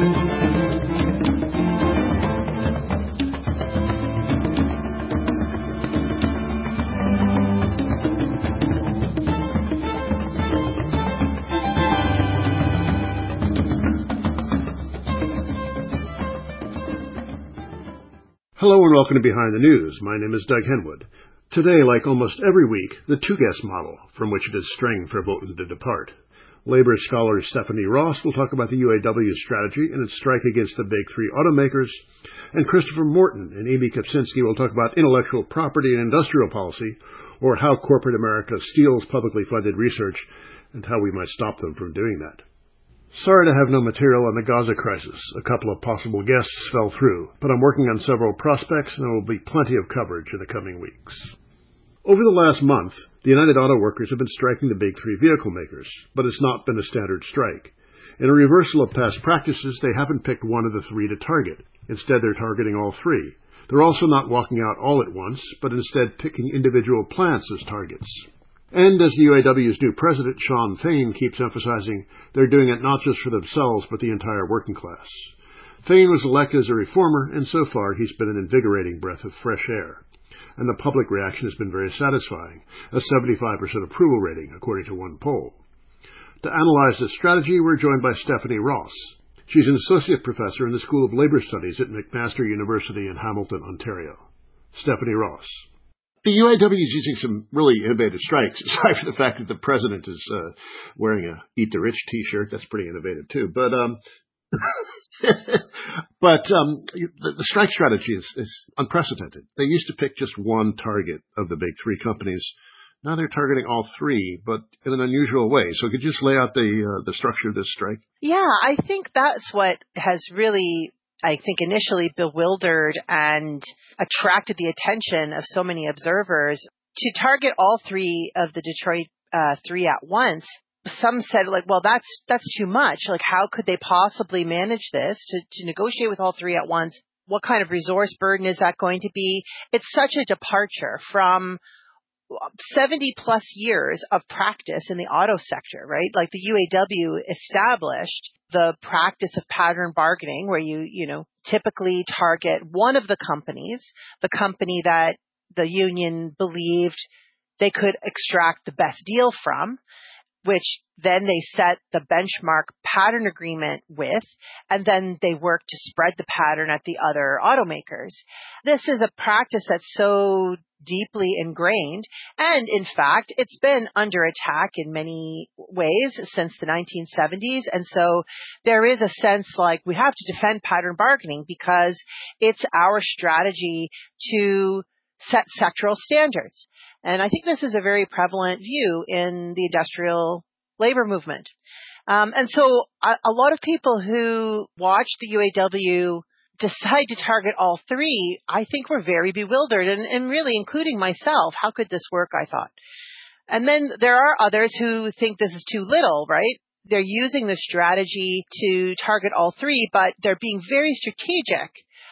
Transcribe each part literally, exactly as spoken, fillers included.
Hello and welcome to Behind the News. My name is Doug Henwood. Today, like almost every week, the two-guest model, from which it is strained verboten to depart. Labor scholar Stephanie Ross will talk about the U A W's strategy and its strike against the big three automakers, and Christopher Morton and Amy Kopczynski will talk about intellectual property and industrial policy, or how corporate America steals publicly funded research and how we might stop them from doing that. Sorry to have no material on the Gaza crisis. A couple of possible guests fell through, but I'm working on several prospects and there will be plenty of coverage in the coming weeks. Over the last month, the United Auto Workers have been striking the big three vehicle makers, but it's not been a standard strike. In a reversal of past practices, they haven't picked one of the three to target. Instead, they're targeting all three. They're also not walking out all at once, but instead picking individual plants as targets. And as the U A W's new president, Shawn Fain, keeps emphasizing, they're doing it not just for themselves, but the entire working class. Fain was elected as a reformer, and so far he's been an invigorating breath of fresh air. And the public reaction has been very satisfying, a seventy-five percent approval rating, according to one poll. To analyze this strategy, we're joined by Stephanie Ross. She's an associate professor in the School of Labor Studies at McMaster University in Hamilton, Ontario. Stephanie Ross. The U A W is using some really innovative strikes, aside from the fact that the president is uh, wearing a Eat the Rich t-shirt. That's pretty innovative, too. But um, but um, the, the strike strategy is, is unprecedented. They used to pick just one target of the big three companies. Now they're targeting all three, but in an unusual way. So could you just lay out the uh, the structure of this strike? Yeah, I think that's what has really, I think, initially bewildered and attracted the attention of so many observers. To target all three of the Detroit uh, three at once, some said, like, well, that's that's too much. Like, how could they possibly manage this to, to negotiate with all three at once? What kind of resource burden is that going to be? It's such a departure from seventy plus years of practice in the auto sector, right? Like the U A W established the practice of pattern bargaining where you, you know, typically target one of the companies, the company that the union believed they could extract the best deal from, which then they set the benchmark pattern agreement with, and then they work to spread the pattern at the other automakers. This is a practice that's so deeply ingrained, and in fact, it's been under attack in many ways since the nineteen seventies, and so there is a sense like we have to defend pattern bargaining because it's our strategy to set sectoral standards. And I think this is a very prevalent view in the industrial labor movement. Um, and so a, a lot of people who watch the U A W decide to target all three, I think were very bewildered, and, and really including myself. How could this work, I thought. And then there are others who think this is too little, right? They're using the strategy to target all three, but they're being very strategic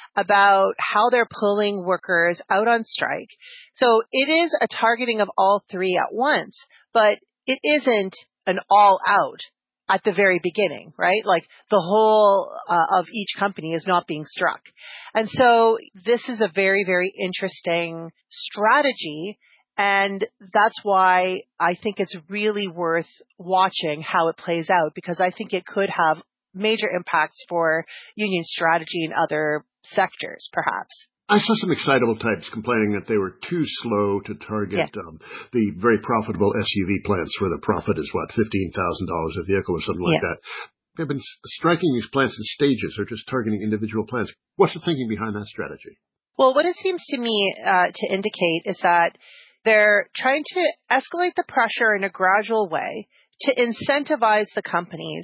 about how they're pulling workers out on strike. So it is a targeting of all three at once, but it isn't an all out at the very beginning, right? Like the whole uh, of each company is not being struck. And so this is a very, very interesting strategy. And that's why I think it's really worth watching how it plays out, because I think it could have major impacts for union strategy in other sectors, perhaps. I saw some excitable types complaining that they were too slow to target yeah. um, the very profitable S U V plants where the profit is, what, fifteen thousand dollars a vehicle or something like yeah. that. They've been striking these plants in stages or just targeting individual plants. What's the thinking behind that strategy? Well, what it seems to me uh, to indicate is that they're trying to escalate the pressure in a gradual way to incentivize the companies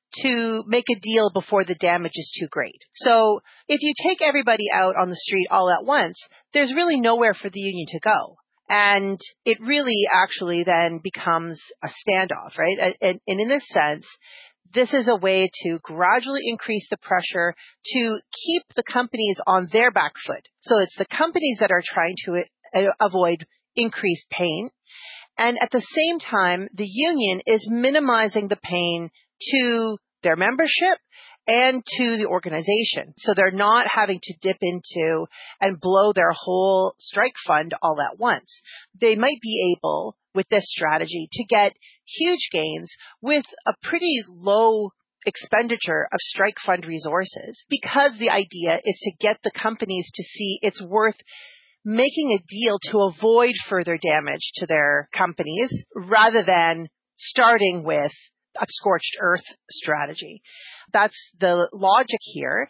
to make a deal before the damage is too great. So if you take everybody out on the street all at once, there's really nowhere for the union to go. And it really actually then becomes a standoff, right? And, and in this sense, this is a way to gradually increase the pressure to keep the companies on their back foot. So it's the companies that are trying to avoid increased pain. And at the same time, the union is minimizing the pain to their membership and to the organization. So they're not having to dip into and blow their whole strike fund all at once. They might be able, with this strategy, to get huge gains with a pretty low expenditure of strike fund resources, because the idea is to get the companies to see it's worth making a deal to avoid further damage to their companies rather than starting with a scorched earth strategy. That's the logic here.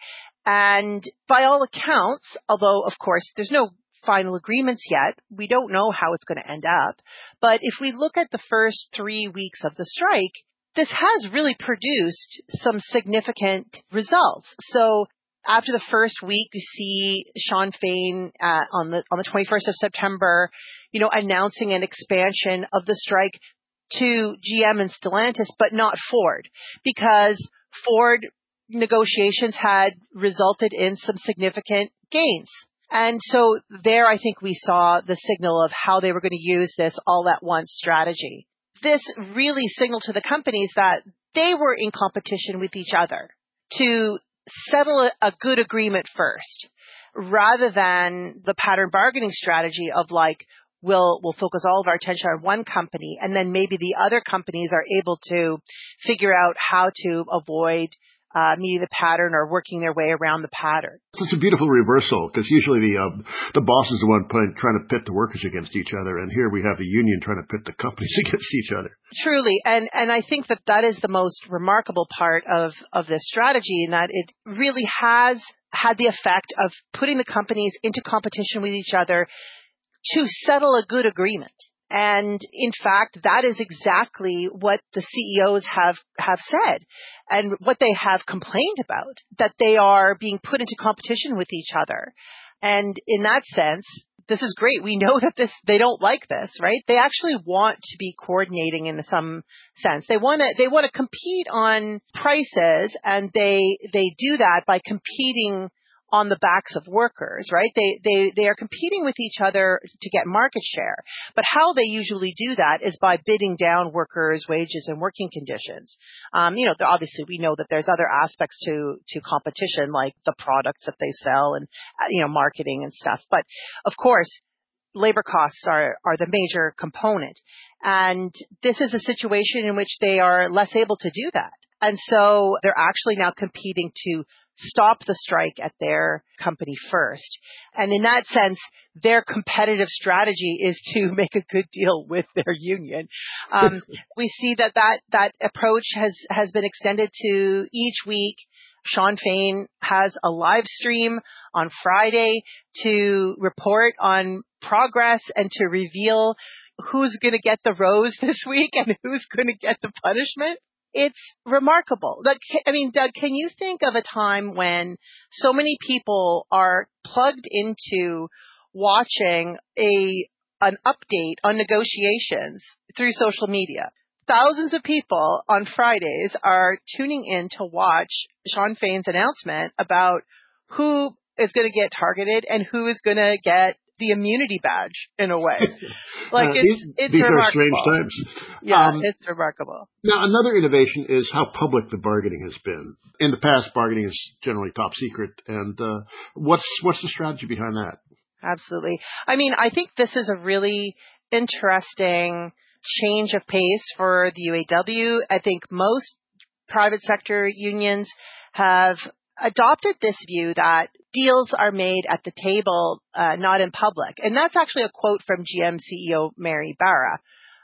And by all accounts, although of course there's no final agreements yet, we don't know how it's going to end up. But if we look at the first three weeks of the strike, this has really produced some significant results. So after the first week, you see Shawn Fain uh, on the on the twenty-first of September, you know, announcing an expansion of the strike to G M and Stellantis, but not Ford, because Ford negotiations had resulted in some significant gains. And so there, I think we saw the signal of how they were going to use this all at once strategy. This really signaled to the companies that they were in competition with each other to settle a good agreement first, rather than the pattern bargaining strategy of like, we'll, we'll focus all of our attention on one company, and then maybe the other companies are able to figure out how to avoid Uh, meeting the pattern or working their way around the pattern. It's a beautiful reversal, because usually the um, the boss is the one playing, trying to pit the workers against each other, and here we have the union trying to pit the companies against each other. Truly, and and I think that that is the most remarkable part of of this strategy, in that it really has had the effect of putting the companies into competition with each other to settle a good agreement. And in fact, that is exactly what the C E Os have, have said and what they have complained about, that they are being put into competition with each other. And in that sense, this is great. We know that this, they don't like this, right? They actually want to be coordinating in some sense. They want to, they want to compete on prices, and they, they do that by competing on the backs of workers, right? They, they, they are competing with each other to get market share. But how they usually do that is by bidding down workers' wages and working conditions. Um, you know, obviously we know that there's other aspects to, to competition, like the products that they sell and, you know, marketing and stuff. But of course, labor costs are, are the major component. And this is a situation in which they are less able to do that. And so they're actually now competing to stop the strike at their company first. And in that sense, their competitive strategy is to make a good deal with their union. Um, we see that, that that approach has, has been extended to each week. Shawn Fain has a live stream on Friday to report on progress and to reveal who's going to get the rose this week and who's going to get the punishment. It's remarkable. Like, I mean, Doug, can you think of a time when so many people are plugged into watching a an update on negotiations through social media? Thousands of people on Fridays are tuning in to watch Shawn Fain's announcement about who is going to get targeted and who is going to get the immunity badge, in a way. Like, uh, it's, these, it's these remarkable. are strange times. Yeah, um, it's remarkable. Now, another innovation is how public the bargaining has been. In the past, bargaining is generally top secret. And uh, what's what's the strategy behind that? Absolutely. I mean, I think this is a really interesting change of pace for the U A W. I think most private sector unions have adopted this view that deals are made at the table, uh, not in public. And that's actually a quote from G M C E O Mary Barra,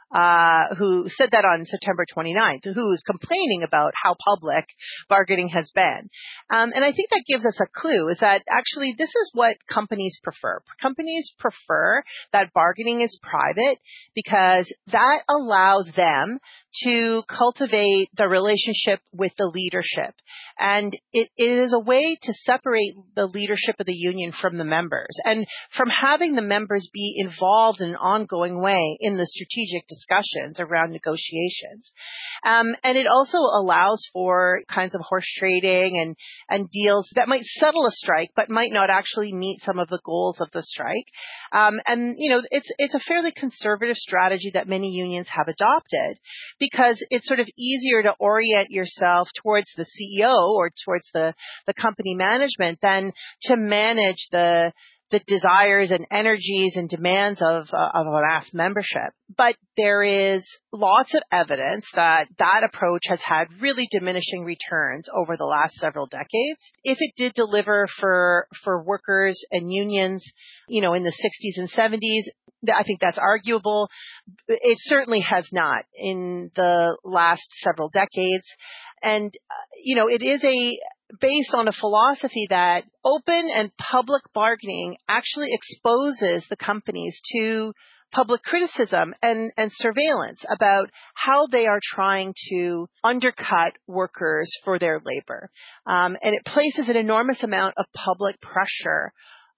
uh, who said that on September twenty-ninth, who was complaining about how public bargaining has been. Um, and I think that gives us a clue, is that actually this is what companies prefer. Companies prefer that bargaining is private, because that allows them to cultivate the relationship with the leadership. And it, it is a way to separate the leadership of the union from the members, and from having the members be involved in an ongoing way in the strategic discussions around negotiations. Um, and it also allows for kinds of horse trading and, and deals that might settle a strike, but might not actually meet some of the goals of the strike. Um, and, you know, it's, it's a fairly conservative strategy that many unions have adopted, because it's sort of easier to orient yourself towards the C E O or towards the, the company management than to manage the the desires and energies and demands of, uh, of a mass membership. But there is lots of evidence that that approach has had really diminishing returns over the last several decades. If it did deliver for, for workers and unions, you know, in the sixties and seventies, I think that's arguable. It certainly has not in the last several decades. And, uh, you know, it is a based on a philosophy that open and public bargaining actually exposes the companies to public criticism and, and surveillance about how they are trying to undercut workers for their labor. Um, and it places an enormous amount of public pressure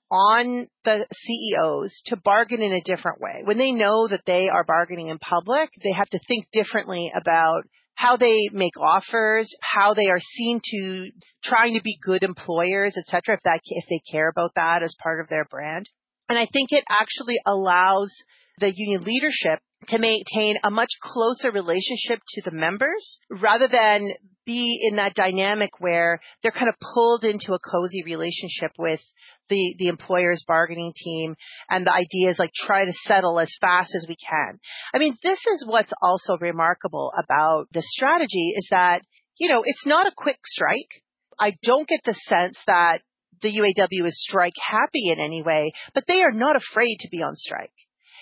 on the C E Os to bargain in a different way. When they know that they are bargaining in public, they have to think differently about how they make offers, how they are seen to trying to be good employers, et cetera, if that, if they care about that as part of their brand. And I think it actually allows the union leadership to maintain a much closer relationship to the members rather than be in that dynamic where they're kind of pulled into a cozy relationship with the, the employer's bargaining team and the idea is like try to settle as fast as we can. I mean, this is what's also remarkable about the strategy is that, you know, it's not a quick strike. I don't get the sense that the U A W is strike happy in any way, but they are not afraid to be on strike.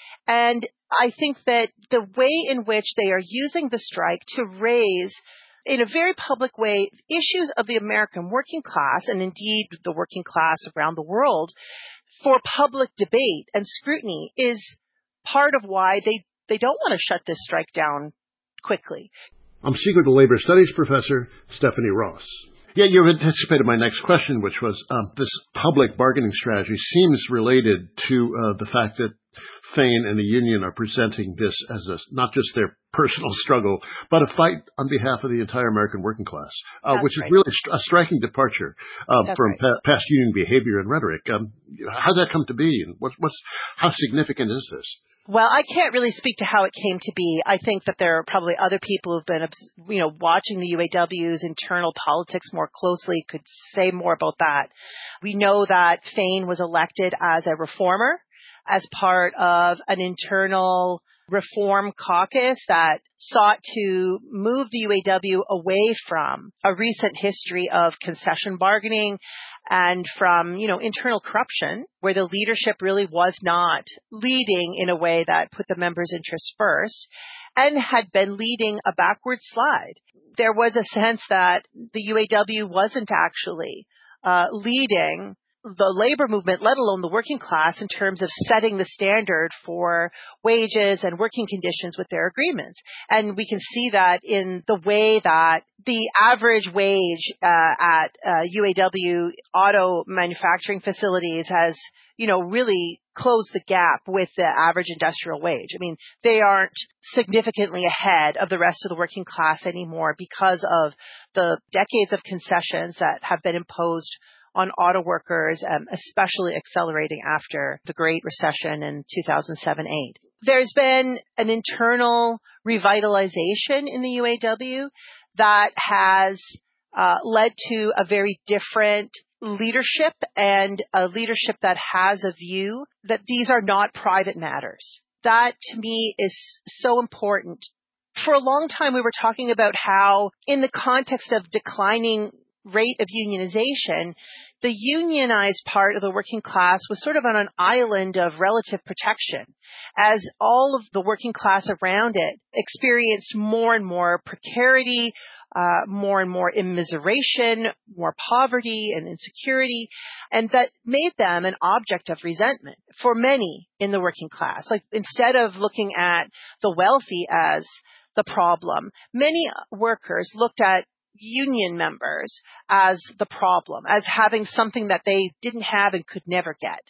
And I think that the way in which they are using the strike to raise, in a very public way, issues of the American working class, and indeed the working class around the world, for public debate and scrutiny is part of why they, they don't want to shut this strike down quickly. I'm speaking with the labor studies professor, Stephanie Ross. Yeah, you anticipated my next question, which was um, this public bargaining strategy seems related to uh, the fact that Fain and the union are presenting this as a, not just their personal struggle, but a fight on behalf of the entire American working class, uh, which right. is really a striking departure uh, from right. pa- past union behavior and rhetoric. Um, how did that come to be, and what, what's how significant is this? Well, I can't really speak to how it came to be. I think that there are probably other people who've been, you know, watching the U A W's internal politics more closely could say more about that. We know that Fain was elected as a reformer, as part of an internal reform caucus that sought to move the U A W away from a recent history of concession bargaining and from, you know, internal corruption, where the leadership really was not leading in a way that put the members' interests first and had been leading a backward slide. There was a sense that the U A W wasn't actually uh, leading the labor movement, let alone the working class, in terms of setting the standard for wages and working conditions with their agreements. And we can see that in the way that the average wage uh, at uh, U A W auto manufacturing facilities has, you know, really closed the gap with the average industrial wage. I mean, they aren't significantly ahead of the rest of the working class anymore because of the decades of concessions that have been imposed on auto workers, um, especially accelerating after the Great Recession in two thousand seven eight. There's been an internal revitalization in the U A W that has uh, led to a very different leadership and a leadership that has a view that these are not private matters. That, to me, is so important. For a long time, we were talking about how, in the context of declining rate of unionization, the unionized part of the working class was sort of on an island of relative protection, as all of the working class around it experienced more and more precarity, uh, more and more immiseration, more poverty and insecurity, and that made them an object of resentment for many in the working class. Like, instead of looking at the wealthy as the problem, many workers looked at union members as the problem, as having something that they didn't have and could never get.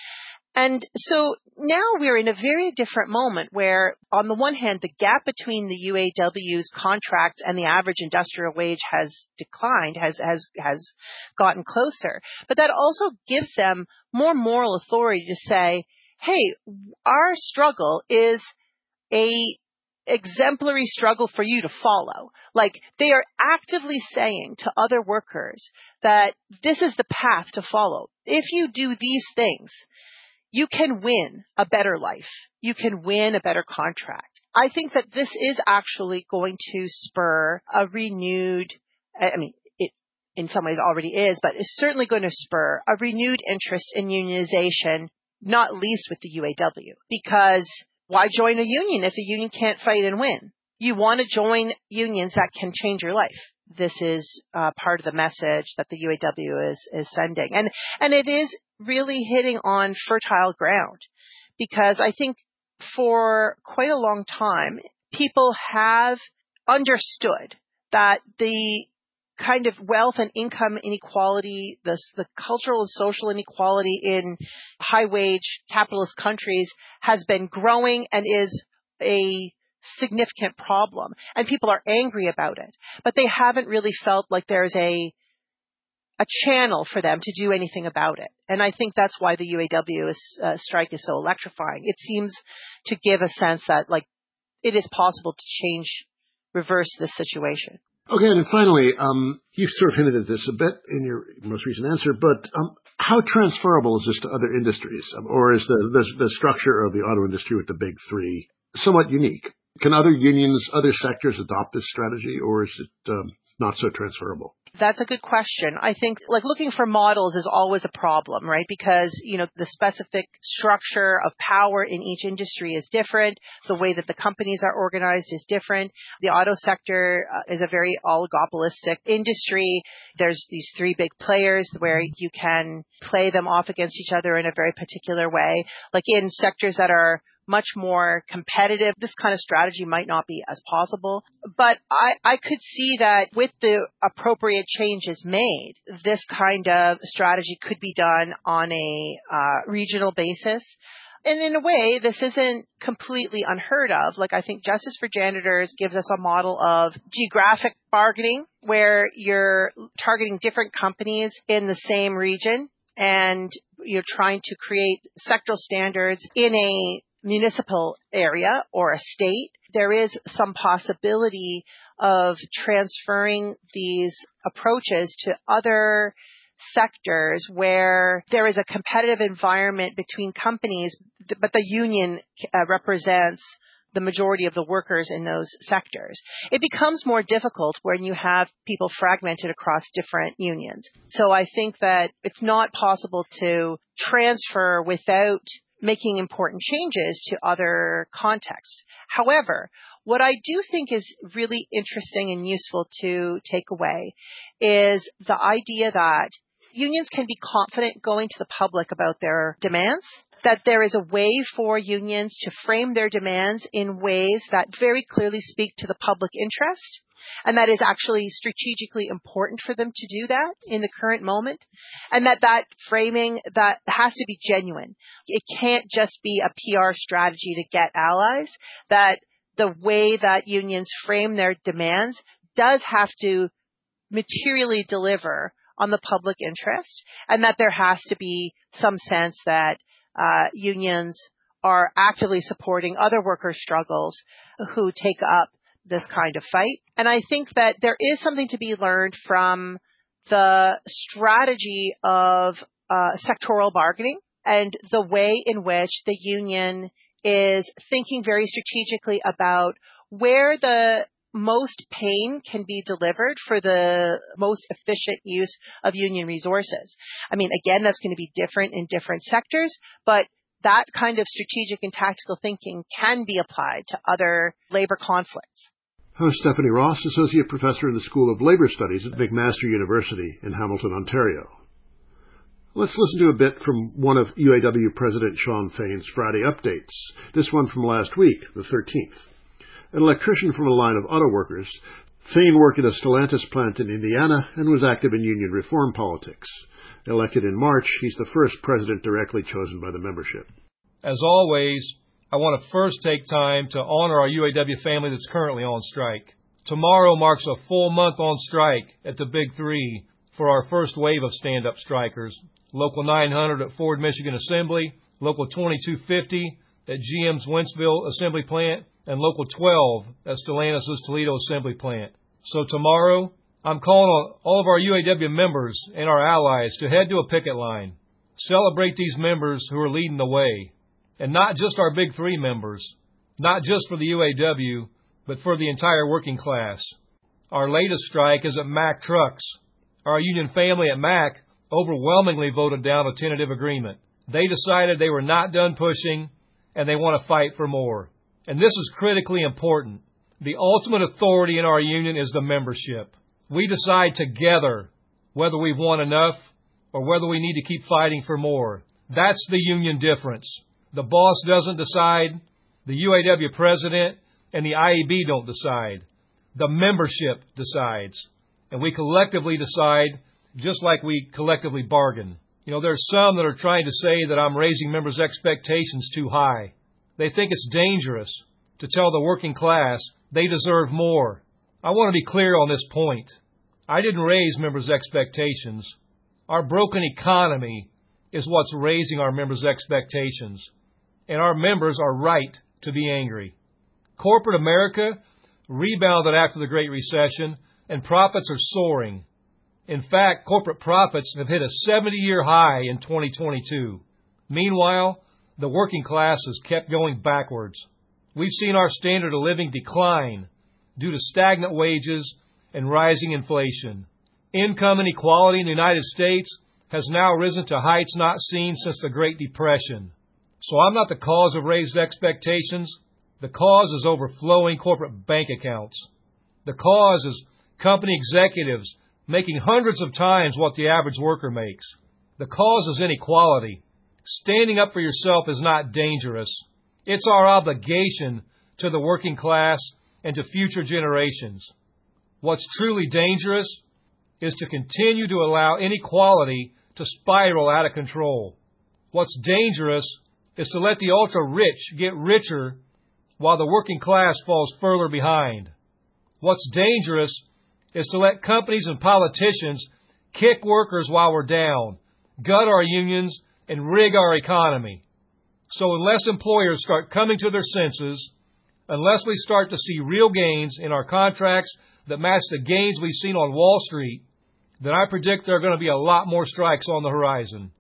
And so now we're in a very different moment where, on the one hand, the gap between the U A W's contracts and the average industrial wage has declined, has, has, has gotten closer. But that also gives them more moral authority to say, hey, our struggle is a exemplary struggle for you to follow. Like, they are actively saying to other workers that this is the path to follow. If you do these things, you can win a better life. You can win a better contract. I think that this is actually going to spur a renewed, I mean, it in some ways already is, but it's certainly going to spur a renewed interest in unionization, not least with the U A W. Because why join a union if a union can't fight and win? You want to join unions that can change your life. This is uh, part of the message that the U A W is is sending. And and it is really hitting on fertile ground, because I think for quite a long time, people have understood that the kind of wealth and income inequality, the, the cultural and social inequality in high-wage capitalist countries has been growing and is a significant problem. And people are angry about it. But they haven't really felt like there's a a channel for them to do anything about it. And I think that's why the U A W is, uh, strike is so electrifying. It seems to give a sense that, like, it is possible to change, reverse this situation. Okay, and finally, um, you sort of hinted at this a bit in your most recent answer, but um, how transferable is this to other industries? Um, or is the, the the structure of the auto industry with the big three somewhat unique? Can other unions, other sectors adopt this strategy, or is it um, not so transferable? That's a good question. I think, like, looking for models is always a problem, right? Because, you know, the specific structure of power in each industry is different. The way that the companies are organized is different. The auto sector uh, is a very oligopolistic industry. There's these three big players where you can play them off against each other in a very particular way. Like in sectors that are much more competitive, this kind of strategy might not be as possible. But I, I could see that with the appropriate changes made, this kind of strategy could be done on a uh, regional basis. And in a way, this isn't completely unheard of. Like, I think Justice for Janitors gives us a model of geographic bargaining, where you're targeting different companies in the same region and you're trying to create sectoral standards in a municipal area or a state. There is some possibility of transferring these approaches to other sectors where there is a competitive environment between companies, but the union uh, represents the majority of the workers in those sectors. It becomes more difficult when you have people fragmented across different unions. So I think that it's not possible to transfer without making important changes to other contexts. However, what I do think is really interesting and useful to take away is the idea that unions can be confident going to the public about their demands, that there is a way for unions to frame their demands in ways that very clearly speak to the public interest, and that is actually strategically important for them to do that in the current moment, and that that framing that has to be genuine. It can't just be a P R strategy to get allies, that the way that unions frame their demands does have to materially deliver on the public interest, and that there has to be some sense that uh, unions are actively supporting other workers' struggles who take up this kind of fight. And I think that there is something to be learned from the strategy of uh, sectoral bargaining and the way in which the union is thinking very strategically about where the most pain can be delivered for the most efficient use of union resources. I mean, again, that's going to be different in different sectors, but that kind of strategic and tactical thinking can be applied to other labor conflicts. I'm Stephanie Ross, Associate Professor in the School of Labor Studies at McMaster University in Hamilton, Ontario. Let's listen to a bit from one of U A W President Shawn Fain's Friday updates, this one from last week, the thirteenth. An electrician from a line of auto workers, Fain worked at a Stellantis plant in Indiana and was active in union reform politics. Elected in March, he's the first president directly chosen by the membership. As always, I want to first take time to honor our U A W family that's currently on strike. Tomorrow marks a full month on strike at the Big Three for our first wave of stand-up strikers. Local nine hundred at Ford Michigan Assembly, Local twenty-two fifty at G M's Wentzville Assembly Plant, and Local twelve at Stellantis' Toledo Assembly Plant. So tomorrow, I'm calling on all of our U A W members and our allies to head to a picket line. Celebrate these members who are leading the way. And not just our Big Three members, not just for the U A W, but for the entire working class. Our latest strike is at Mack Trucks. Our union family at Mack overwhelmingly voted down a tentative agreement. They decided they were not done pushing, and they want to fight for more. And this is critically important. The ultimate authority in our union is the membership. We decide together whether we've won enough or whether we need to keep fighting for more. That's the union difference. The boss doesn't decide. The U A W president and the I A B don't decide. The membership decides. And we collectively decide just like we collectively bargain. You know, there's some that are trying to say that I'm raising members' expectations too high. They think it's dangerous to tell the working class they deserve more. I want to be clear on this point. I didn't raise members' expectations. Our broken economy is what's raising our members' expectations. And our members are right to be angry. Corporate America rebounded after the Great Recession, and profits are soaring. In fact, corporate profits have hit a seventy-year high in twenty twenty-two. Meanwhile, the working class has kept going backwards. We've seen our standard of living decline due to stagnant wages and rising inflation. Income inequality in the United States has now risen to heights not seen since the Great Depression. So I'm not the cause of raised expectations. The cause is overflowing corporate bank accounts. The cause is company executives making hundreds of times what the average worker makes. The cause is inequality. Standing up for yourself is not dangerous. It's our obligation to the working class and to future generations. What's truly dangerous is to continue to allow inequality to spiral out of control. What's dangerous is to let the ultra-rich get richer while the working class falls further behind. What's dangerous is to let companies and politicians kick workers while we're down, gut our unions, and rig our economy. So unless employers start coming to their senses, unless we start to see real gains in our contracts that match the gains we've seen on Wall Street, then I predict there are going to be a lot more strikes on the horizon.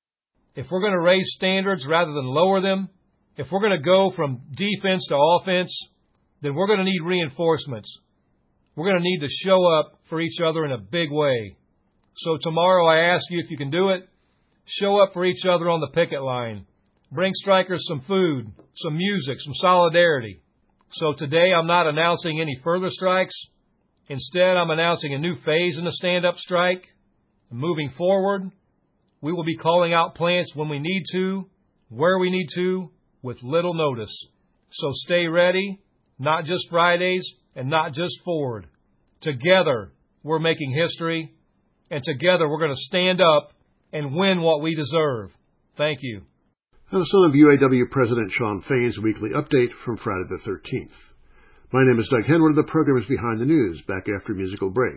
If we're going to raise standards rather than lower them, if we're going to go from defense to offense, then we're going to need reinforcements. We're going to need to show up for each other in a big way. So tomorrow I ask you if you can do it, show up for each other on the picket line. Bring strikers some food, some music, some solidarity. So today I'm not announcing any further strikes. Instead, I'm announcing a new phase in the stand-up strike. Moving forward, we will be calling out plants when we need to, where we need to, with little notice. So stay ready, not just Fridays and not just Ford. Together, we're making history, and together we're going to stand up and win what we deserve. Thank you. And some of U A W President Shawn Fain's weekly update from Friday the thirteenth. My name is Doug Henwood. The program is Behind the News, back after a musical break.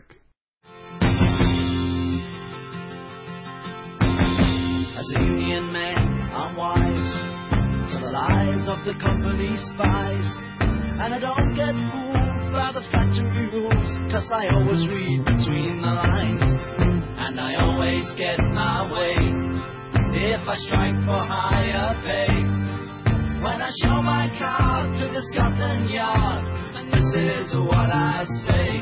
As a union man, I'm wise to the lies of the company spies, and I don't get fooled by the factory rules, cause I always read between the lines, and I always get my way if I strike for higher pay. When I show my card to the Scotland Yard, and this is what I say: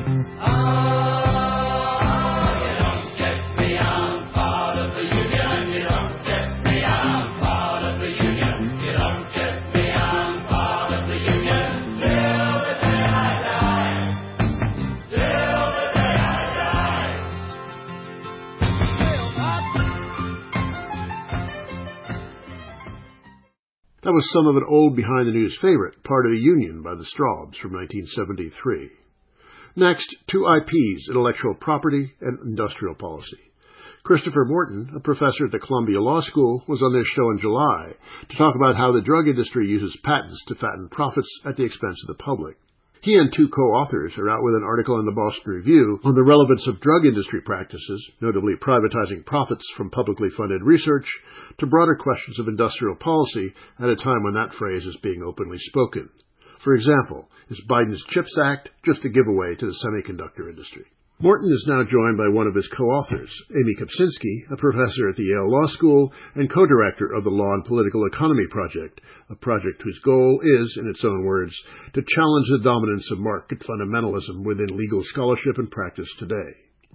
oh, you don't get me, I'm part of the union. You don't get me, I'm part of the union. You don't get me, I'm part of the union. Till the day I die. Till the day I die. That was some of an old Behind the News favorite, Part of the Union by the Straubs from nineteen seventy-three. Next, two I Ps, intellectual property and industrial policy. Christopher Morton, a professor at the Columbia Law School, was on this show in July to talk about how the drug industry uses patents to fatten profits at the expense of the public. He and two co-authors are out with an article in the Boston Review on the relevance of drug industry practices, notably privatizing profits from publicly funded research, to broader questions of industrial policy at a time when that phrase is being openly spoken. For example, is Biden's CHIPS Act just a giveaway to the semiconductor industry? Morton is now joined by one of his co-authors, Amy Kopczynski, a professor at the Yale Law School and co-director of the Law and Political Economy Project, a project whose goal is, in its own words, to challenge the dominance of market fundamentalism within legal scholarship and practice today.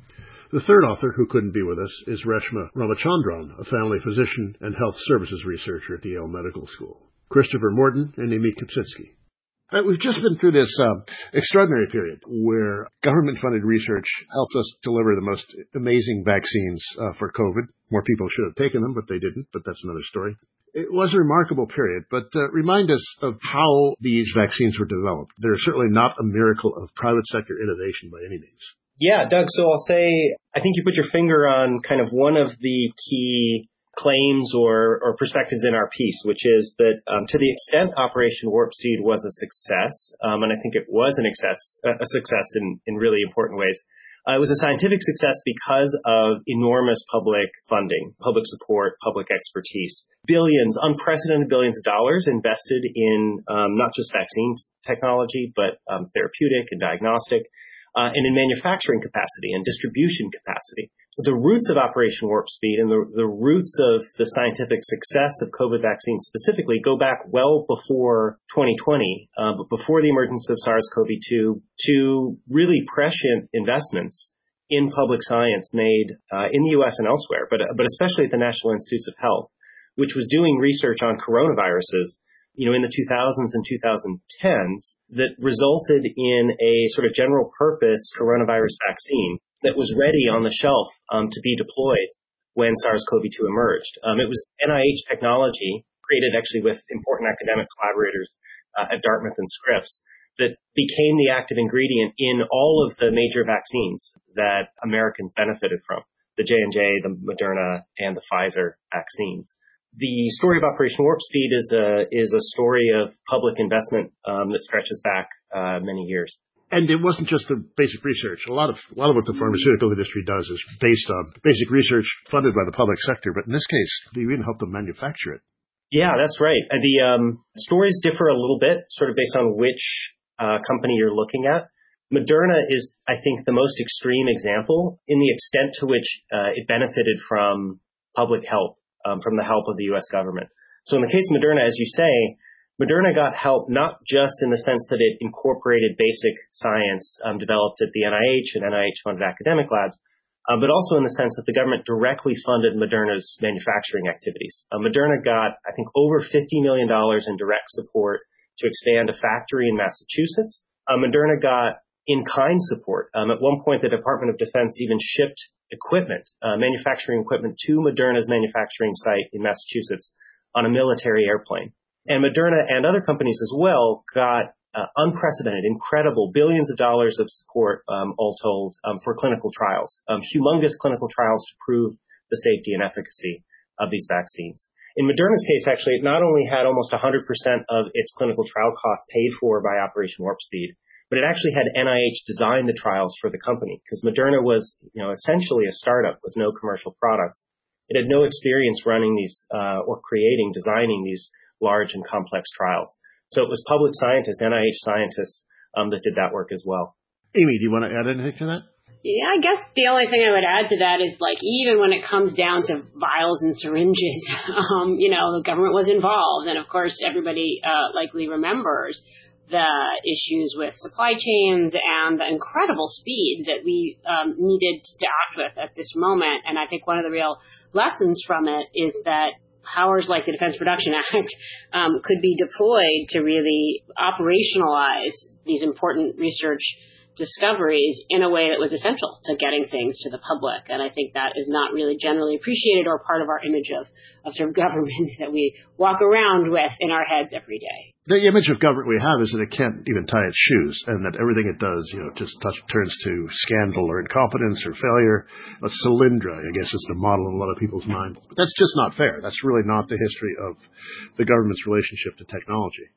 The third author who couldn't be with us is Reshma Ramachandran, a family physician and health services researcher at the Yale Medical School. Christopher Morton and Amy Kopczynski. Uh, we've just been through this um, extraordinary period where government-funded research helped us deliver the most amazing vaccines uh, for COVID. More people should have taken them, but they didn't, but that's another story. It was a remarkable period, but uh, remind us of how these vaccines were developed. They're certainly not a miracle of private sector innovation by any means. Yeah, Doug, so I'll say, I think you put your finger on kind of one of the key claims or, or perspectives in our piece, which is that um, to the extent Operation Warp Speed was a success, um, and I think it was an excess, a success in, in really important ways, uh, it was a scientific success because of enormous public funding, public support, public expertise. Billions, unprecedented billions of dollars invested in um, not just vaccine technology, but um, therapeutic and diagnostic, uh, and in manufacturing capacity and distribution capacity. The roots of Operation Warp Speed and the, the roots of the scientific success of COVID vaccines specifically go back well before twenty twenty, uh, but before the emergence of SARS-C o V two, to really prescient investments in public science made uh, in the U S and elsewhere, but, but especially at the National Institutes of Health, which was doing research on coronaviruses, you know, in the two thousands and twenty tens that resulted in a sort of general purpose coronavirus vaccine that was ready on the shelf um, to be deployed when SARS-C o V two emerged. Um, it was N I H technology, created actually with important academic collaborators uh, at Dartmouth and Scripps, that became the active ingredient in all of the major vaccines that Americans benefited from, the J and J, the Moderna, and the Pfizer vaccines. The story of Operation Warp Speed is a, is a story of public investment um, that stretches back uh, many years. And it wasn't just the basic research. A lot of a lot of what the pharmaceutical industry does is based on basic research funded by the public sector. But in this case, they even helped them manufacture it. Yeah, that's right. The um, stories differ a little bit, sort of based on which uh, company you're looking at. Moderna is, I think, the most extreme example in the extent to which uh, it benefited from public help, um, from the help of the U S government. So in the case of Moderna, as you say, Moderna got help not just in the sense that it incorporated basic science um, developed at the N I H and N I H-funded academic labs, uh, but also in the sense that the government directly funded Moderna's manufacturing activities. Uh, Moderna got, I think, over fifty million dollars in direct support to expand a factory in Massachusetts. Uh, Moderna got in-kind support. Um, at one point, the Department of Defense even shipped equipment, uh, manufacturing equipment, to Moderna's manufacturing site in Massachusetts on a military airplane. And Moderna and other companies as well got uh, unprecedented, incredible billions of dollars of support, um, all told, um, for clinical trials, um, humongous clinical trials to prove the safety and efficacy of these vaccines. In Moderna's case, actually, it not only had almost one hundred percent of its clinical trial costs paid for by Operation Warp Speed, but it actually had N I H design the trials for the company, because Moderna was, you know, essentially a startup with no commercial products. It had no experience running these uh, or creating, designing these large and complex trials. So it was public scientists, N I H scientists, um, that did that work as well. Amy, do you want to add anything to that? Yeah, I guess the only thing I would add to that is, like, even when it comes down to vials and syringes, um, you know, the government was involved. And, of course, everybody uh, likely remembers the issues with supply chains and the incredible speed that we um, needed to act with at this moment. And I think one of the real lessons from it is that powers like the Defense Production Act um, could be deployed to really operationalize these important research discoveries in a way that was essential to getting things to the public. And I think that is not really generally appreciated or part of our image of, of sort of government that we walk around with in our heads every day. The image of government we have is that it can't even tie its shoes, and that everything it does, you know, just touch, turns to scandal or incompetence or failure. A Solyndra, I guess, is the model in a lot of people's mind. But that's just not fair. That's really not the history of the government's relationship to technology.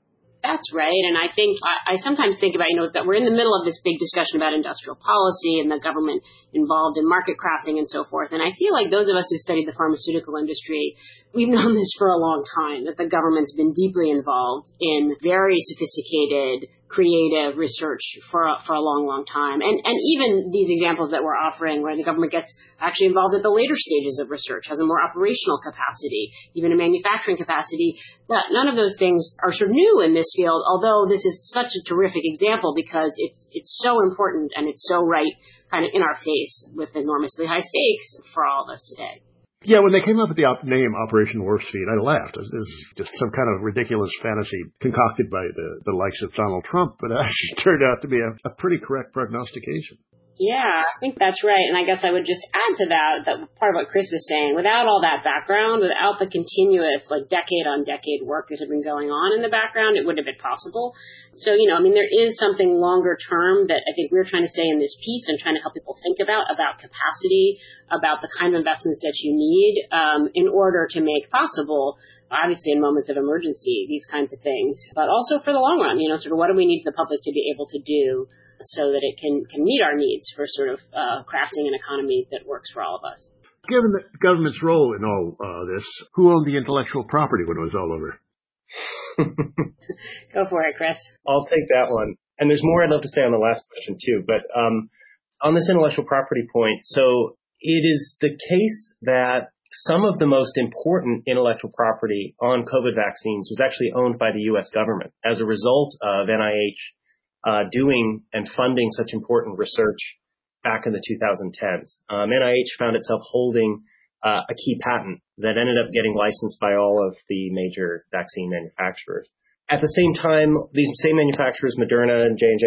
That's right. And I think, I, I sometimes think about, you know, that we're in the middle of this big discussion about industrial policy and the government involved in market crafting and so forth. And I feel like those of us who studied the pharmaceutical industry, we've known this for a long time, that the government's been deeply involved in very sophisticated, creative research for a, for a long, long time. And, and even these examples that we're offering where the government gets actually involved at the later stages of research, has a more operational capacity, even a manufacturing capacity, that none of those things are sort of new in this field, although this is such a terrific example because it's it's so important and it's so right kind of in our face with enormously high stakes for all of us today. Yeah, when they came up with the op- name Operation Warp Speed, I laughed. This is just some kind of ridiculous fantasy concocted by the, the likes of Donald Trump, but it actually turned out to be a, a pretty correct prognostication. Yeah, I think that's right. And I guess I would just add to that, that part of what Chris was saying, without all that background, without the continuous, like, decade on decade work that had been going on in the background, it wouldn't have been possible. So, you know, I mean, there is something longer term that I think we're trying to say in this piece and trying to help people think about, about capacity, about the kind of investments that you need um, in order to make possible, obviously in moments of emergency, these kinds of things, but also for the long run, you know, sort of what do we need the public to be able to do so that it can, can meet our needs for sort of uh, crafting an economy that works for all of us. Given the government's role in all uh, this, who owned the intellectual property when it was all over? Go for it, Chris. I'll take that one. And there's more I'd love to say on the last question, too. But um, on this intellectual property point, so it is the case that some of the most important intellectual property on COVID vaccines was actually owned by the U S government as a result of N I H Uh, doing and funding such important research back in the two thousand tens. Um, N I H found itself holding uh, a key patent that ended up getting licensed by all of the major vaccine manufacturers. At the same time, these same manufacturers, Moderna and J and J,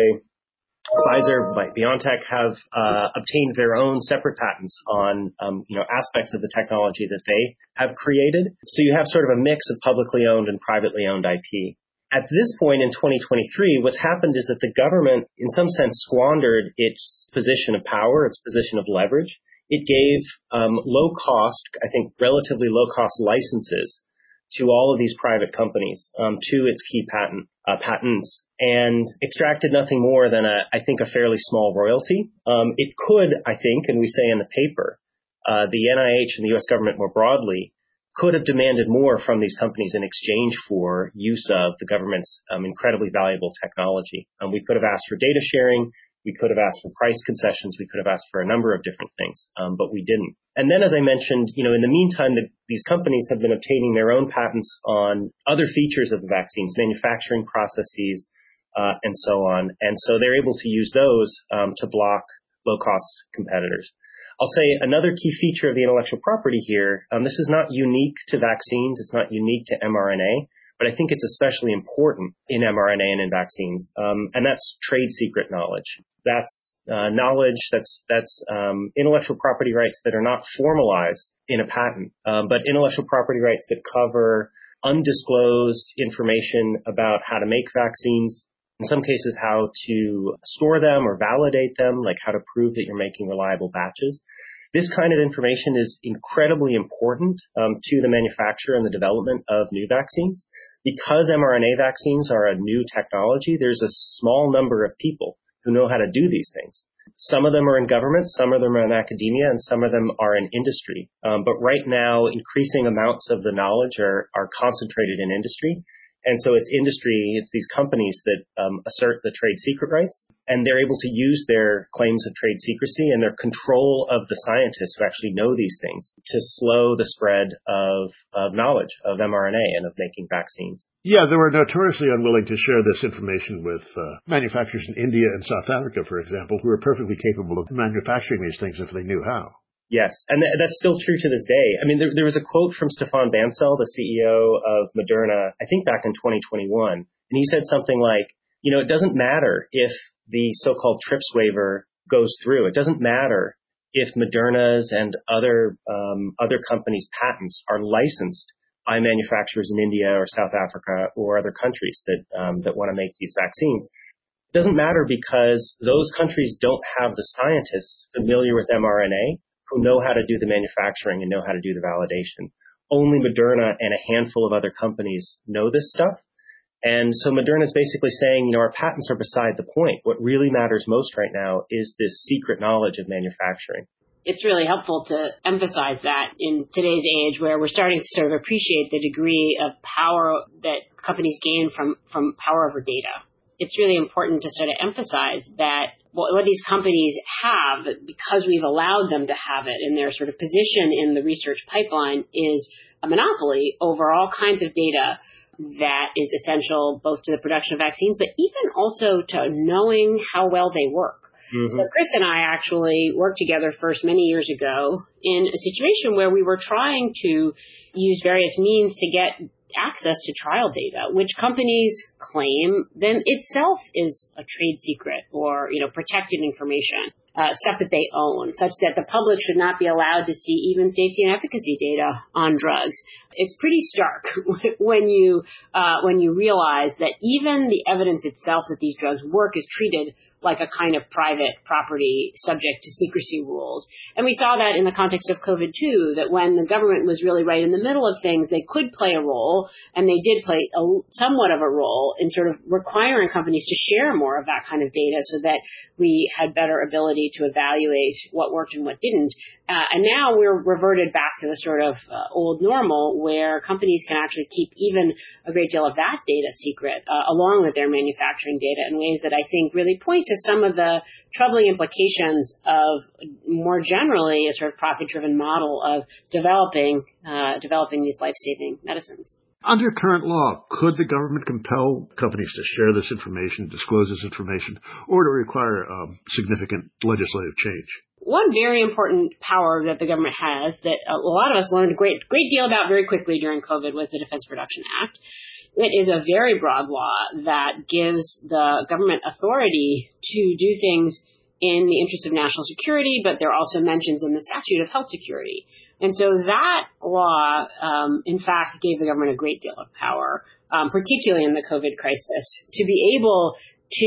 Pfizer, BioNTech, have uh, obtained their own separate patents on um, you know aspects of the technology that they have created. So you have sort of a mix of publicly owned and privately owned I P. At this point in twenty twenty-three, what's happened is that the government, in some sense, squandered its position of power, its position of leverage. It gave um, low-cost, I think relatively low-cost licenses to all of these private companies, um, to its key patent uh, patents, and extracted nothing more than, a, I think, a fairly small royalty. Um, it could, I think, and we say in the paper, uh, the N I H and the U S government more broadly could have demanded more from these companies in exchange for use of the government's um, incredibly valuable technology. Um, we could have asked for data sharing. We could have asked for price concessions. We could have asked for a number of different things, um, but we didn't. And then, as I mentioned, you know, in the meantime, the, these companies have been obtaining their own patents on other features of the vaccines, manufacturing processes, uh, and so on. And so they're able to use those um, to block low-cost competitors. I'll say another key feature of the intellectual property here, um, this is not unique to vaccines, it's not unique to mRNA, but I think it's especially important in mRNA and in vaccines, um, and that's trade secret knowledge. That's uh, knowledge, that's that's um, intellectual property rights that are not formalized in a patent, um, but intellectual property rights that cover undisclosed information about how to make vaccines, in some cases how to store them or validate them, like how to prove that you're making reliable batches. This kind of information is incredibly important um, to the manufacture and the development of new vaccines. Because mRNA vaccines are a new technology, there's a small number of people who know how to do these things. Some of them are in government, some of them are in academia, and some of them are in industry. Um, but right now, increasing amounts of the knowledge are, are concentrated in industry. And so it's industry, it's these companies that um, assert the trade secret rights, and they're able to use their claims of trade secrecy and their control of the scientists who actually know these things to slow the spread of, of knowledge of mRNA and of making vaccines. Yeah, they were notoriously unwilling to share this information with uh, manufacturers in India and South Africa, for example, who are perfectly capable of manufacturing these things if they knew how. Yes, and th- that's still true to this day. I mean, there, there was a quote from Stéphane Bancel, the C E O of Moderna, I think back in twenty twenty-one, and he said something like, you know, it doesn't matter if the so-called TRIPS waiver goes through. It doesn't matter if Moderna's and other um, other companies' patents are licensed by manufacturers in India or South Africa or other countries that um, that want to make these vaccines. It doesn't matter because those countries don't have the scientists familiar with mRNA who know how to do the manufacturing and know how to do the validation. Only Moderna and a handful of other companies know this stuff. And so Moderna is basically saying, you know, our patents are beside the point. What really matters most right now is this secret knowledge of manufacturing. It's really helpful to emphasize that in today's age where we're starting to sort of appreciate the degree of power that companies gain from, from power over data. It's really important to sort of emphasize that what, what these companies have, because we've allowed them to have it in their sort of position in the research pipeline, is a monopoly over all kinds of data that is essential both to the production of vaccines, but even also to knowing how well they work. Mm-hmm. So Chris and I actually worked together first many years ago in a situation where we were trying to use various means to get access to trial data, which companies claim then itself is a trade secret or, you know, protected information, uh, stuff that they own, such that the public should not be allowed to see even safety and efficacy data on drugs. It's pretty stark when you uh, when you realize that even the evidence itself that these drugs work is treated like a kind of private property subject to secrecy rules. And we saw that in the context of COVID too, that when the government was really right in the middle of things, they could play a role, and they did play a, somewhat of a role in sort of requiring companies to share more of that kind of data so that we had better ability to evaluate what worked and what didn't. Uh, and now we're reverted back to the sort of uh, old normal where companies can actually keep even a great deal of that data secret uh, along with their manufacturing data in ways that I think really point to some of the troubling implications of more generally a sort of profit-driven model of developing uh, developing these life-saving medicines. Under current law, could the government compel companies to share this information, disclose this information, or to require um, significant legislative change? One very important power that the government has that a lot of us learned a great, great deal about very quickly during COVID was the Defense Production Act. It is a very broad law that gives the government authority to do things in the interest of national security, but there are also mentions in the statute of health security. And so that law, um, in fact, gave the government a great deal of power, um, particularly in the COVID crisis, to be able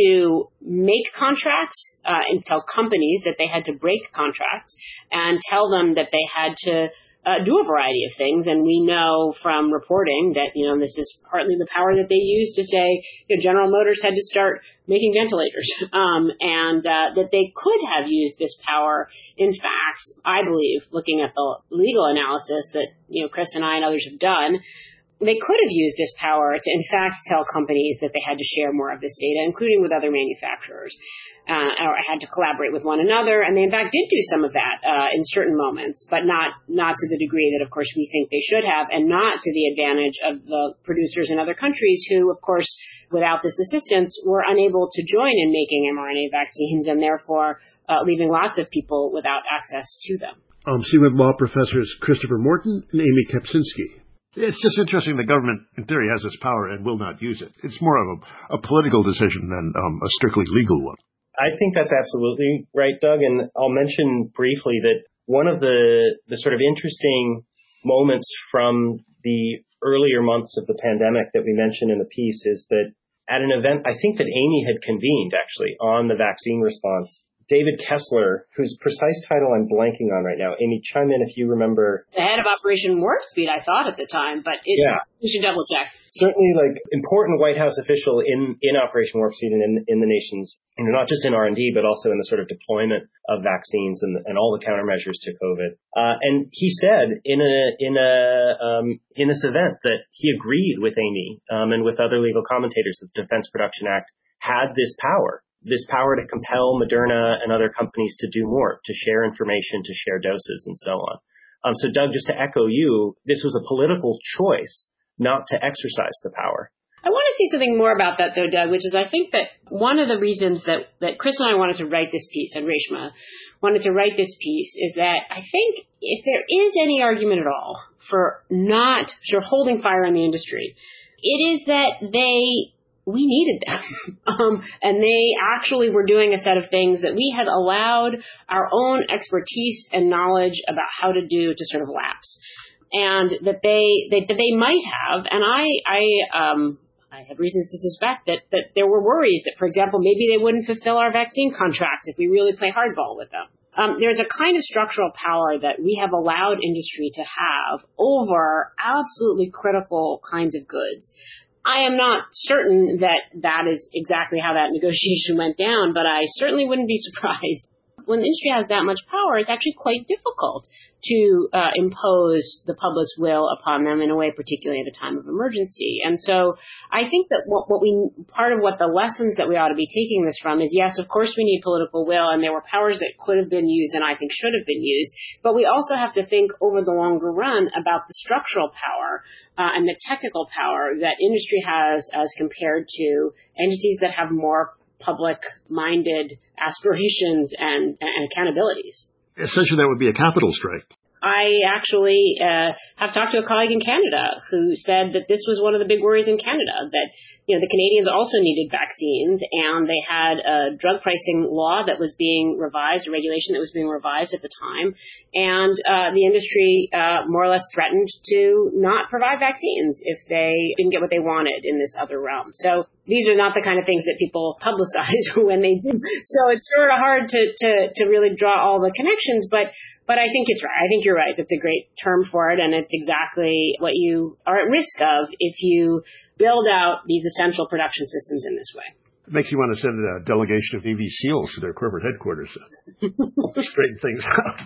to make contracts uh, and tell companies that they had to break contracts and tell them that they had to Uh, do a variety of things. And we know from reporting that, you know, this is partly the power that they used to say, you know, General Motors had to start making ventilators, um, and uh, that they could have used this power. In fact, I believe, looking at the legal analysis that, you know, Chris and I and others have done, they could have used this power to, in fact, tell companies that they had to share more of this data, including with other manufacturers, uh, or had to collaborate with one another. And they, in fact, did do some of that uh, in certain moments, but not not to the degree that, of course, we think they should have, and not to the advantage of the producers in other countries who, of course, without this assistance, were unable to join in making mRNA vaccines and therefore uh, leaving lots of people without access to them. Um, see with law professors Christopher Morton and Amy Kapczynski. It's just interesting the government, in theory, has this power and will not use it. It's more of a, a political decision than um, a strictly legal one. I think that's absolutely right, Doug. And I'll mention briefly that one of the, the sort of interesting moments from the earlier months of the pandemic that we mentioned in the piece is that at an event I think that Amy had convened, actually, on the vaccine response, David Kessler, whose precise title I'm blanking on right now. Amy, chime in if you remember. The head of Operation Warp Speed, I thought at the time, but it, yeah. we should double check. Certainly, like, important White House official in, in Operation Warp Speed and in, in the nation's, you know, not just in R and D, but also in the sort of deployment of vaccines and, and all the countermeasures to COVID. Uh, and he said in a in a um, in this event that he agreed with Amy um, and with other legal commentators that the Defense Production Act had this power. This power to compel Moderna and other companies to do more, to share information, to share doses, and so on. Um, so, Doug, just to echo you, this was a political choice not to exercise the power. I want to say something more about that, though, Doug, which is I think that one of the reasons that, that Chris and I wanted to write this piece, and Reshma wanted to write this piece, is that I think if there is any argument at all for not sort of holding fire in the industry, it is that they... we needed them. um, and they actually were doing a set of things that we had allowed our own expertise and knowledge about how to do to sort of lapse. And that they, they that they might have, and I I um I had reasons to suspect that, that there were worries that, for example, maybe they wouldn't fulfill our vaccine contracts if we really play hardball with them. Um, there's a kind of structural power that we have allowed industry to have over absolutely critical kinds of goods I am not certain that that is exactly how that negotiation went down, but I certainly wouldn't be surprised. When the industry has that much power, it's actually quite difficult to uh, impose the public's will upon them in a way, particularly at a time of emergency. And so I think that what, what we, part of what the lessons that we ought to be taking this from is, yes, of course we need political will, and there were powers that could have been used and I think should have been used, but we also have to think over the longer run about the structural power uh, and the technical power that industry has as compared to entities that have more public-minded aspirations and, and accountabilities. Essentially, that would be a capital strike. I actually uh, have talked to a colleague in Canada who said that this was one of the big worries in Canada, that, you know, the Canadians also needed vaccines, and they had a drug pricing law that was being revised, a regulation that was being revised at the time, and uh, the industry uh, more or less threatened to not provide vaccines if they didn't get what they wanted in this other realm. So these are not the kind of things that people publicize when they do. So it's sort of hard to, to, to really draw all the connections, but but I think it's right. I think you're right. That's a great term for it, and it's exactly what you are at risk of if you build out these essential production systems in this way. It makes you want to send a delegation of Navy SEALs to their corporate headquarters to straighten things out.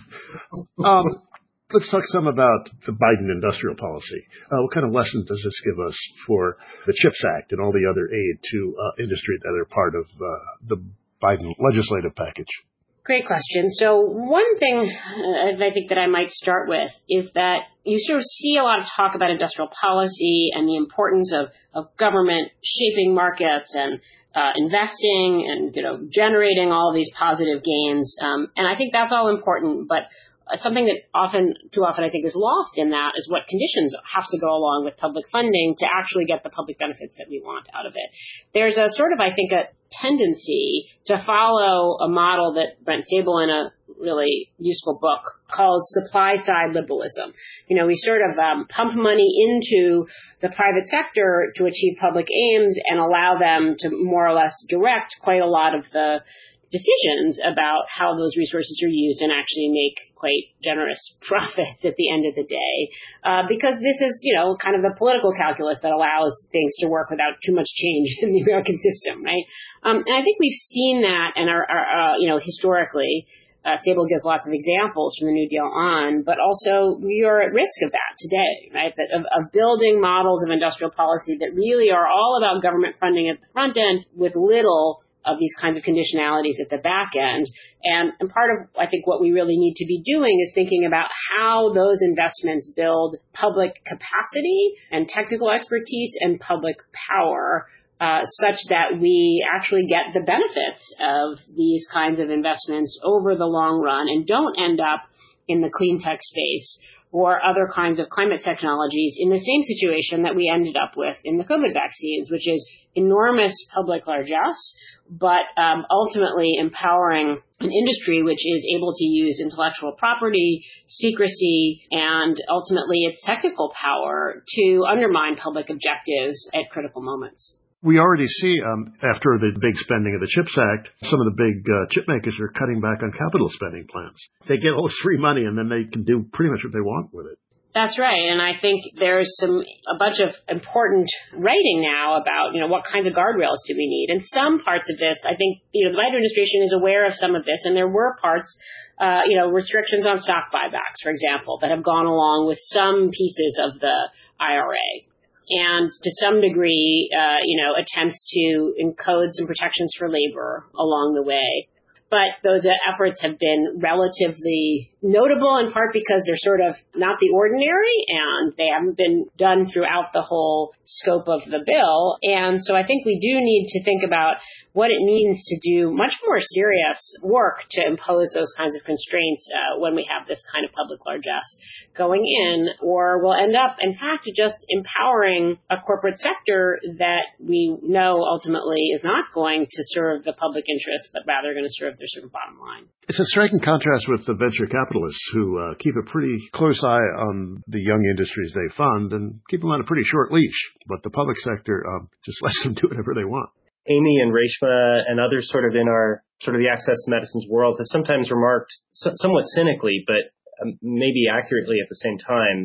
Um, let's talk some about the Biden industrial policy. Uh, what kind of lessons does this give us for the CHIPS Act and all the other aid to uh, industry that are part of uh, the Biden legislative package? Great question. So one thing uh, I think that I might start with is that you sort of see a lot of talk about industrial policy and the importance of, of government shaping markets and uh, investing and, you know, generating all these positive gains. Um, and I think that's all important, but something that often, too often, I think is lost in that is what conditions have to go along with public funding to actually get the public benefits that we want out of it. There's a sort of, I think, a tendency to follow a model that Brent Sable in a really useful book calls supply-side liberalism. You know, we sort of um, pump money into the private sector to achieve public aims and allow them to more or less direct quite a lot of the decisions about how those resources are used and actually make quite generous profits at the end of the day. Uh, because this is, you know, kind of the political calculus that allows things to work without too much change in the American system, right? Um, and I think we've seen that and are, are uh, you know, historically, uh, Sable gives lots of examples from the New Deal on, but also we are at risk of that today, right? That of, of building models of industrial policy that really are all about government funding at the front end with little of these kinds of conditionalities at the back end. And, and part of, I think, what we really need to be doing is thinking about how those investments build public capacity and technical expertise and public power uh, such that we actually get the benefits of these kinds of investments over the long run and don't end up in the clean tech space or other kinds of climate technologies in the same situation that we ended up with in the COVID vaccines, which is enormous public largesse, but um, ultimately empowering an industry which is able to use intellectual property, secrecy, and ultimately its technical power to undermine public objectives at critical moments. We already see, um, after the big spending of the CHIPS Act, some of the big uh, chip makers are cutting back on capital spending plans. They get all this free money, and then they can do pretty much what they want with it. That's right. And I think there's some a bunch of important writing now about, you know, what kinds of guardrails do we need. And some parts of this, I think, you know, the Biden administration is aware of some of this, and there were parts, uh, you know, restrictions on stock buybacks, for example, that have gone along with some pieces of the I R A. And to some degree, uh, you know, attempts to encode some protections for labor along the way. But those efforts have been relatively notable in part because they're sort of not the ordinary and they haven't been done throughout the whole scope of the bill. And so I think we do need to think about what it means to do much more serious work to impose those kinds of constraints uh, when we have this kind of public largesse going in, or we'll end up, in fact, just empowering a corporate sector that we know ultimately is not going to serve the public interest, but rather going to serve their sort of bottom line. It's a striking contrast with the venture capitalists who uh, keep a pretty close eye on the young industries they fund and keep them on a pretty short leash, but the public sector um, just lets them do whatever they want. Amy and Reshma and others sort of in our sort of the access to medicines world have sometimes remarked so, somewhat cynically, but um, maybe accurately at the same time, that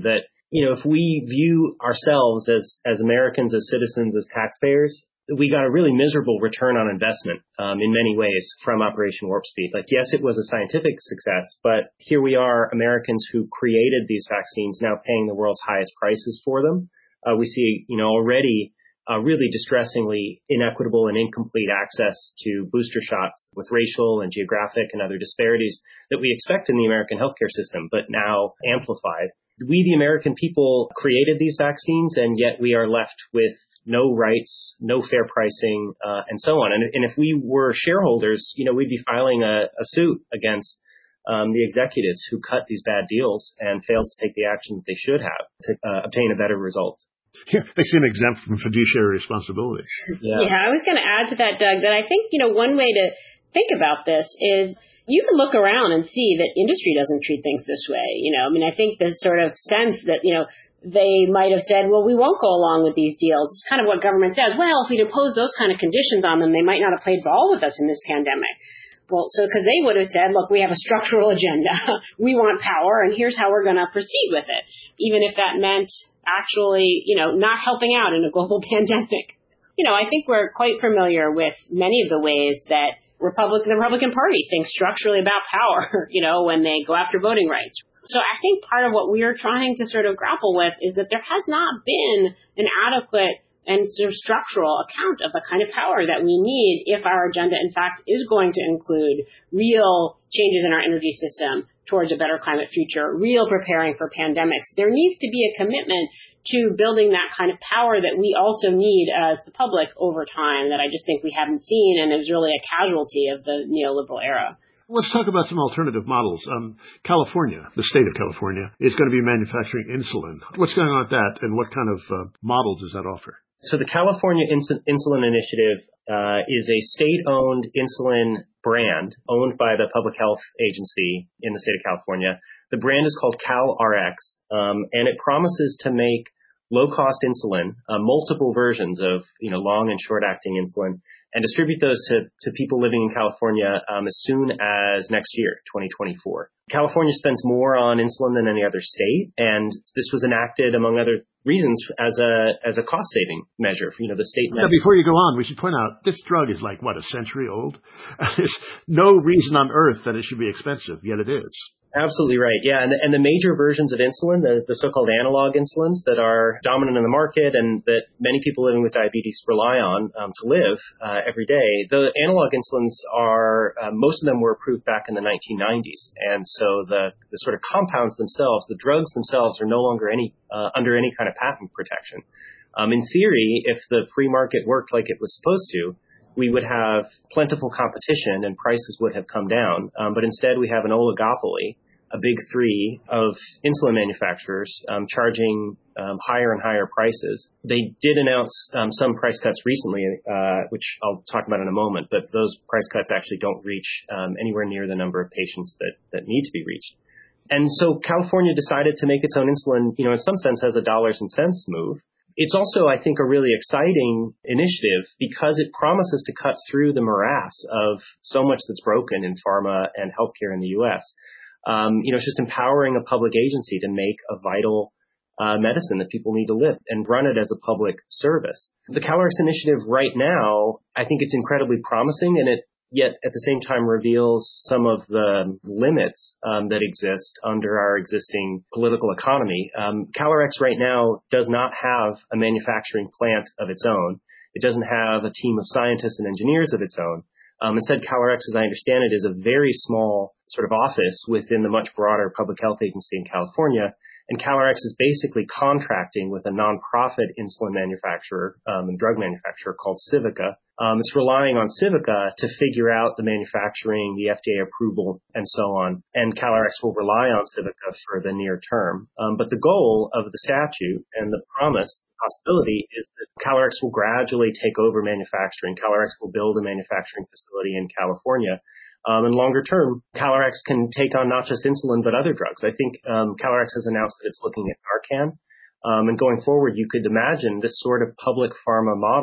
you know, if we view ourselves as, as Americans, as citizens, as taxpayers, we got a really miserable return on investment um, in many ways from Operation Warp Speed. Like, yes, it was a scientific success, but here we are, Americans who created these vaccines, now paying the world's highest prices for them. Uh, we see, you know, already uh, really distressingly inequitable and incomplete access to booster shots with racial and geographic and other disparities that we expect in the American healthcare system, but now amplified. We, the American people, created these vaccines, and yet we are left with no rights, no fair pricing, uh, and so on. And, and if we were shareholders, you know, we'd be filing a, a suit against um, the executives who cut these bad deals and failed to take the action that they should have to uh, obtain a better result. Yeah, they seem exempt from fiduciary responsibilities. Yeah. yeah, I was going to add to that, Doug, that I think, you know, one way to think about this is you can look around and see that industry doesn't treat things this way. You know, I mean, I think this sort of sense that, you know, they might have said, well, we won't go along with these deals. It's kind of what government does. Well, if we'd impose those kind of conditions on them, they might not have played ball with us in this pandemic. Well, so because they would have said, look, we have a structural agenda. We want power, and here's how we're going to proceed with it, even if that meant actually, you know, not helping out in a global pandemic. You know, I think we're quite familiar with many of the ways that Republican, the Republican Party thinks structurally about power, you know, when they go after voting rights. So I think part of what we're trying to sort of grapple with is that there has not been an adequate and sort of structural account of the kind of power that we need if our agenda, in fact, is going to include real changes in our energy system towards a better climate future, real preparing for pandemics. There needs to be a commitment to building that kind of power that we also need as the public over time that I just think we haven't seen and is really a casualty of the neoliberal era. Let's talk about some alternative models. Um, California, the state of California, is going to be manufacturing insulin. What's going on with that, and what kind of uh, model does that offer? So the California Ins- Insulin Initiative uh, is a state-owned insulin brand owned by the Public Health Agency in the state of California. The brand is called CalRx, um, and it promises to make low-cost insulin, uh, multiple versions of, you know, long and short-acting insulin, and distribute those to, to people living in California um, as soon as next year, twenty twenty-four. California spends more on insulin than any other state, and this was enacted, among other reasons, as a as a cost-saving measure. You know, the state. Now, before you go on, we should point out this drug is like, what, a century old? There's no reason on earth that it should be expensive, yet it is. Absolutely right. Yeah. And the, and the major versions of insulin, the, the so-called analog insulins that are dominant in the market and that many people living with diabetes rely on um, to live uh, every day, the analog insulins are, uh, most of them were approved back in the nineteen nineties. And so the, the sort of compounds themselves, the drugs themselves are no longer any uh, under any kind of patent protection. Um, in theory, if the free market worked like it was supposed to, we would have plentiful competition and prices would have come down. Um, but instead, we have an oligopoly, a big three of insulin manufacturers um, charging um, higher and higher prices. They did announce um, some price cuts recently, uh, which I'll talk about in a moment, but those price cuts actually don't reach um, anywhere near the number of patients that, that need to be reached. And so California decided to make its own insulin, you know, in some sense as a dollars and cents move. It's also, I think, a really exciting initiative because it promises to cut through the morass of so much that's broken in pharma and healthcare in the U S. Um, you know, it's just empowering a public agency to make a vital uh, medicine that people need to live and run it as a public service. The CalRx initiative right now, I think it's incredibly promising, and it yet at the same time reveals some of the limits um, that exist under our existing political economy. Um, CalRx right now does not have a manufacturing plant of its own. It doesn't have a team of scientists and engineers of its own. Um, instead, CalRx, as I understand it, is a very small sort of office within the much broader public health agency in California. And CalRx is basically contracting with a nonprofit insulin manufacturer um, and drug manufacturer called Civica. Um, it's relying on Civica to figure out the manufacturing, the F D A approval, and so on. And CalRx will rely on Civica for the near term. Um, but the goal of the statute and the promise, possibility, is that CalRx will gradually take over manufacturing. CalRx will build a manufacturing facility in California. Um, and longer term, CalRx can take on not just insulin, but other drugs. I think um, CalRx has announced that it's looking at Narcan. Um, and going forward, you could imagine this sort of public pharma model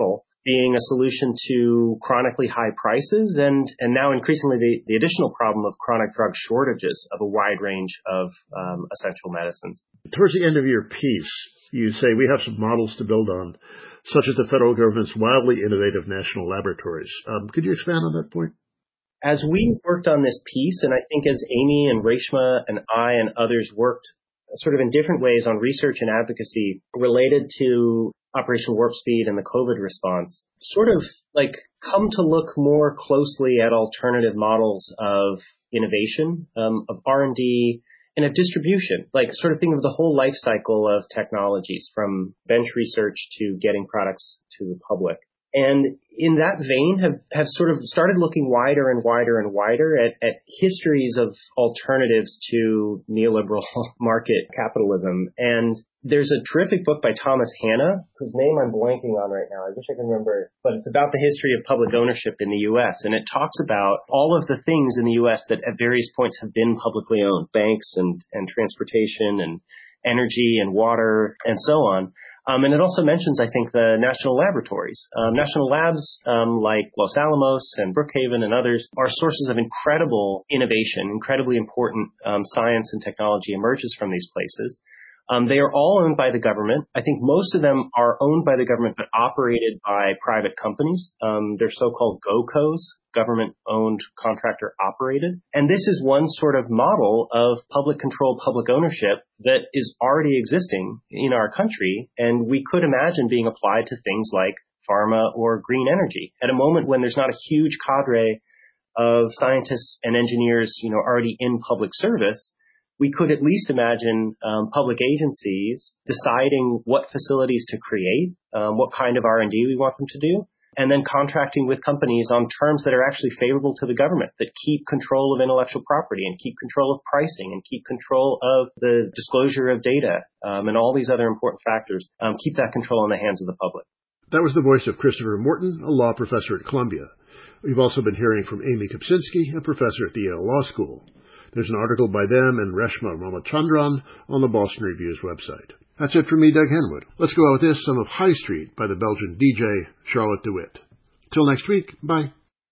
being a solution to chronically high prices and, and now increasingly the, the additional problem of chronic drug shortages of a wide range of um, essential medicines. Towards the end of your piece, you say we have some models to build on, such as the federal government's wildly innovative national laboratories. Um, could you expand on that point? As we worked on this piece, and I think as Amy and Reshma and I and others worked sort of in different ways on research and advocacy related to Operation Warp Speed and the COVID response, sort of like come to look more closely at alternative models of innovation, um, of R and D, and of distribution, like sort of think of the whole life cycle of technologies from bench research to getting products to the public. And in that vein have, have sort of started looking wider and wider and wider at, at histories of alternatives to neoliberal market capitalism. And there's a terrific book by Thomas Hanna, whose name I'm blanking on right now. I wish I could remember it, but it's about the history of public ownership in the U S. And it talks about all of the things in the U S that at various points have been publicly owned, banks and, and transportation and energy and water and so on. Um, and it also mentions, I think, the national laboratories. Um, national labs um, like Los Alamos and Brookhaven and others are sources of incredible innovation, incredibly important um, science and technology emerges from these places. Um, they are all owned by the government. I think most of them are owned by the government but operated by private companies. Um, they're so-called GoCos, government-owned, contractor-operated. And this is one sort of model of public control, public ownership that is already existing in our country, and we could imagine being applied to things like pharma or green energy. At a moment when there's not a huge cadre of scientists and engineers, you know, already in public service, we could at least imagine um, public agencies deciding what facilities to create, um, what kind of R and D we want them to do, and then contracting with companies on terms that are actually favorable to the government, that keep control of intellectual property and keep control of pricing and keep control of the disclosure of data um, and all these other important factors, um, keep that control in the hands of the public. That was the voice of Christopher Morton, a law professor at Columbia. We've also been hearing from Amy Kopczynski, a professor at the Yale Law School. There's an article by them and Reshma Ramachandran on the Boston Review's website. That's it for me, Doug Henwood. Let's go out with this, some of High Street by the Belgian D J Charlotte de Witte. Till next week, bye.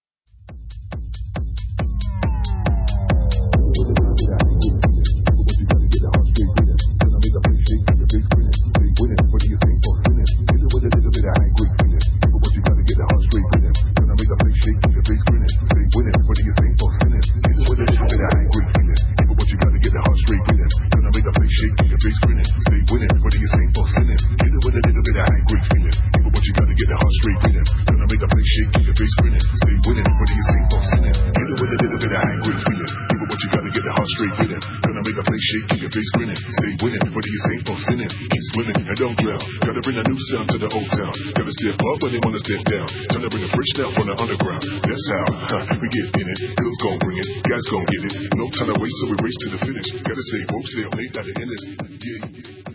Sound to the old town. Gotta step up when they wanna step down. Time to bring a fresh down from the underground. That's how huh, we get in it. Girls gon' bring it. Guys gon' get it. No time to waste, so we race to the finish. Gotta stay woke, stay up late, not the endless. Yeah, yeah.